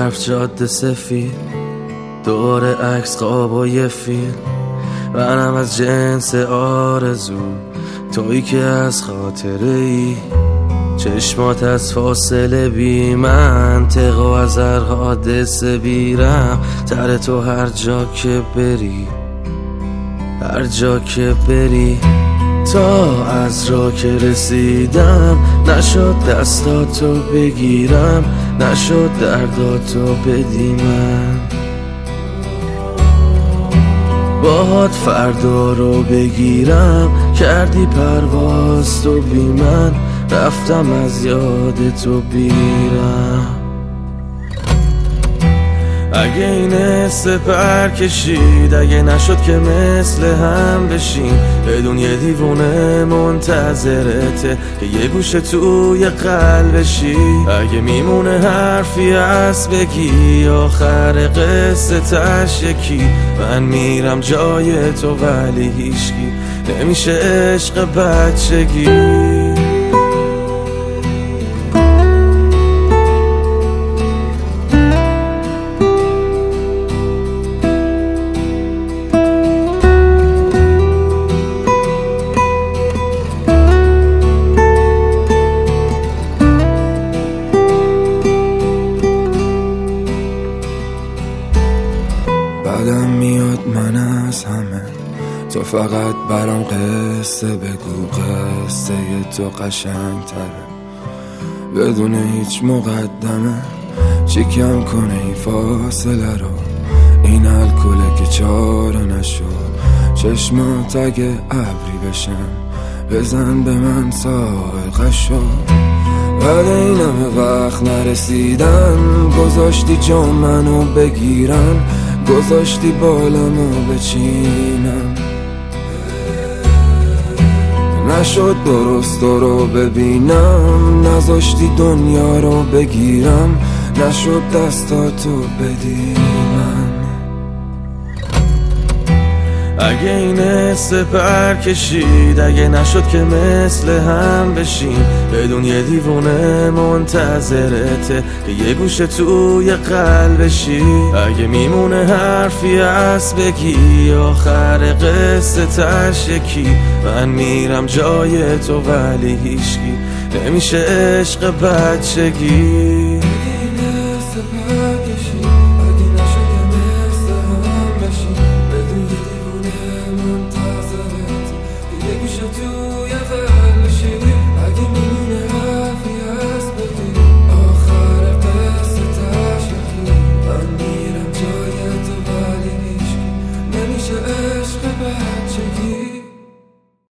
طرف جاده سفید، دور عکس خواب و یه فیلم. منم از جنس آرزو، تویی که از خاطره ای. چشمات از فاصله بی منطق و از هر حادثه بیرم تر تو هر جا که بری، هر جا که بری. تا از راه که رسیدم نشد دستاتو بگیرم، نشد درداتو بدی من. باهات فردا رو بگیرم، کردی پرواز تو بی من، رفتم از یاد تو بیرم. اگه این سپر کشید، اگه نشد که مثل هم بشین، بدون یه دیوونه منتظرته که یه گوشه توی قلبشی. اگه میمونه حرفی از بگی، آخر قصه تش یکی. من میرم جای تو ولی هیچکی نمیشه عشق بچگی. بعدم میاد من از همه، تو فقط برام قصه بگو، قصه تو قشنگ تره بدون هیچ مقدمه. چی کم کنه این فاصله رو، این الکله که چاره نشد. چشمات اگه ابری بشن، بزن به من سائقه شد. بعد این همه وقت نرسیدن، گذاشتی جا منو بگیرن، گذاشتی بالمو بچینم. نشد درست رو ببینم، نذاشتی دنیا رو بگیرم، نشد دستاتو بدی من. اگه این سپر کشید، اگه نشد که مثل هم بشین، بدون یه دیوونه منتظرته که یه گوشه توی قلبشی. اگه میمونه حرفی از بگی، آخر قصه تش یکی. من میرم جای تو ولی هیچکی نمیشه عشق بچگی.